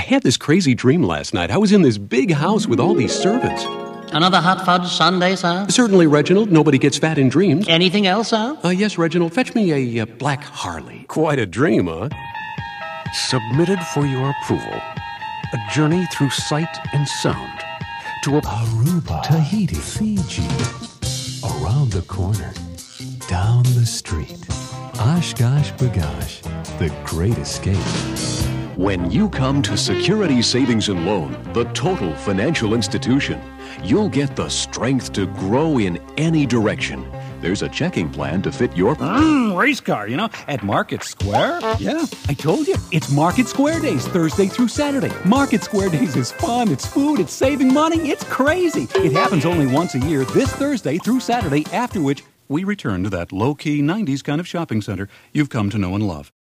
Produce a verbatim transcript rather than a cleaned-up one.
had this crazy dream last night. I was in this big house with all these servants. Another hot fudge sundae, sir? Certainly, Reginald. Nobody gets fat in dreams. Anything else, sir? Uh, yes, Reginald. Fetch me a uh, black Harley. Quite a dream, huh? Submitted for your approval. A journey through sight and sound to a Aruba, Tahiti, Fiji. Around the corner. Down the street. Oshkosh Bagosh. The Great Escape. When you come to Security Savings and Loan, the total financial institution, you'll get the strength to grow in any direction. There's a checking plan to fit your... Mmm, race car, you know, at Market Square. Yeah, I told you, it's Market Square Days, Thursday through Saturday. Market Square Days is fun, it's food, it's saving money, it's crazy. It happens only once a year, this Thursday through Saturday, after which we return to that low-key nineties kind of shopping center you've come to know and love.